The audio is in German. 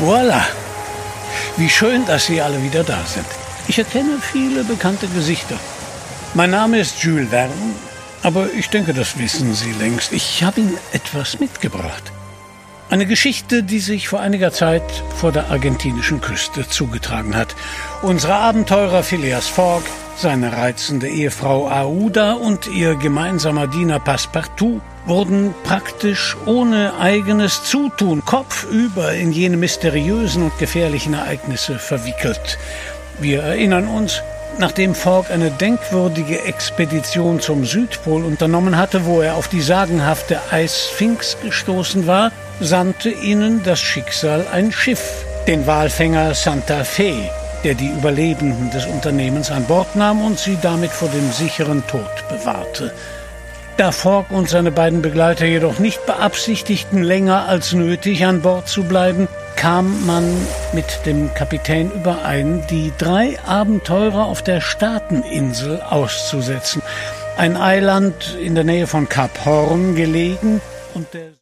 Voilà. Wie schön, dass Sie alle wieder da sind. Ich erkenne viele bekannte Gesichter. Mein Name ist Jules Verne, aber ich denke, das wissen Sie längst. Ich habe Ihnen etwas mitgebracht. Eine Geschichte, die sich vor einiger Zeit vor der argentinischen Küste zugetragen hat. Unsere Abenteurer Phileas Fogg, seine reizende Ehefrau Aouda und ihr gemeinsamer Diener Passepartout wurden praktisch ohne eigenes Zutun kopfüber in jene mysteriösen und gefährlichen Ereignisse verwickelt. Wir erinnern uns, nachdem Fogg eine denkwürdige Expedition zum Südpol unternommen hatte, wo er auf die sagenhafte Eissphinx gestoßen war, sandte ihnen das Schicksal ein Schiff, den Walfänger Santa Fe, der die Überlebenden des Unternehmens an Bord nahm und sie damit vor dem sicheren Tod bewahrte. Da Fogg und seine beiden Begleiter jedoch nicht beabsichtigten, länger als nötig an Bord zu bleiben, kam man mit dem Kapitän überein, die 3 Abenteurer auf der Staateninsel auszusetzen. Ein Eiland in der Nähe von Kap Horn gelegen und der